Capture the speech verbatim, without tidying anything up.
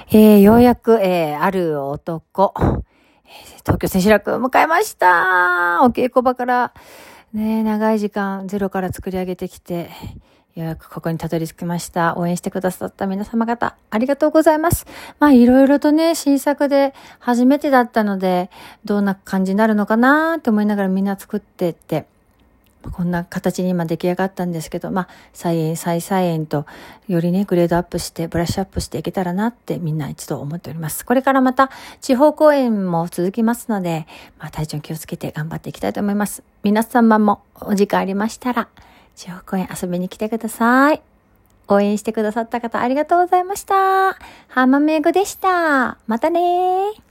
えー、ようやく、えー、ある男、えー、東京千秋楽迎えました。お稽古場から、ね、長い時間ゼロから作り上げてきて、ようやくここにたどり着きました。応援してくださった皆様方、ありがとうございます。まあ、いろいろとね、新作で初めてだったので、どんな感じになるのかなって思いながらみんな作ってって、こんな形に今出来上がったんですけど、まあ、再演、再再演と、よりね、グレードアップして、ブラッシュアップしていけたらなってみんな一度思っております。これからまた地方公演も続きますので、まあ、体調気をつけて頑張っていきたいと思います。皆様もお時間ありましたら、地方公演遊びに来てください。応援してくださった方ありがとうございました。浜めぐでした。またねー。